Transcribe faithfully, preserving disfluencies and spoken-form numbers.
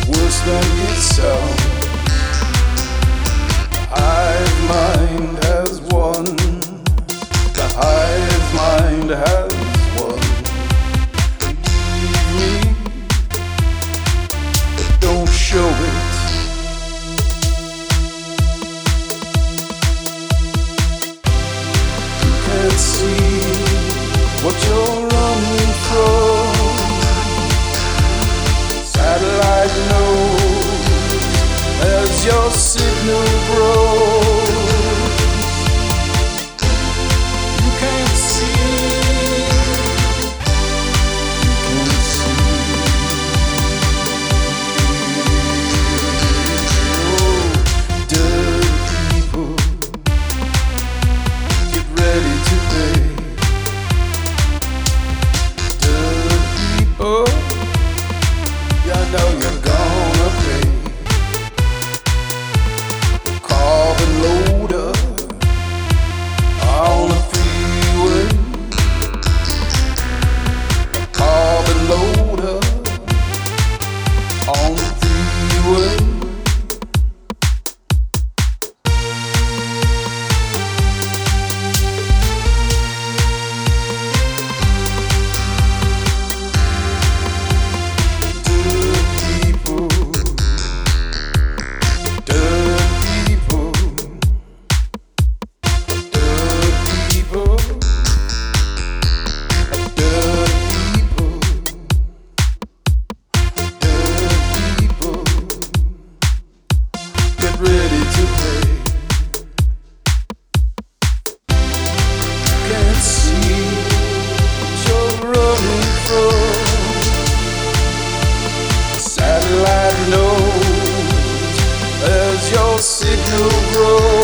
worse than it sounds. Hive mind has won. The hive mind has won. Believe me, but don't show it. You can't see what you're running from. Satellite knows as your signal grows. You can't see, you can't see. Oh, dead people, get ready to pay. Dead people, I know you're gonna pay. Carbon loader on the freeway. Carbon loader on the freeway. Ready to pay. Can't see what you're running from. Satellite knows as your signal grows.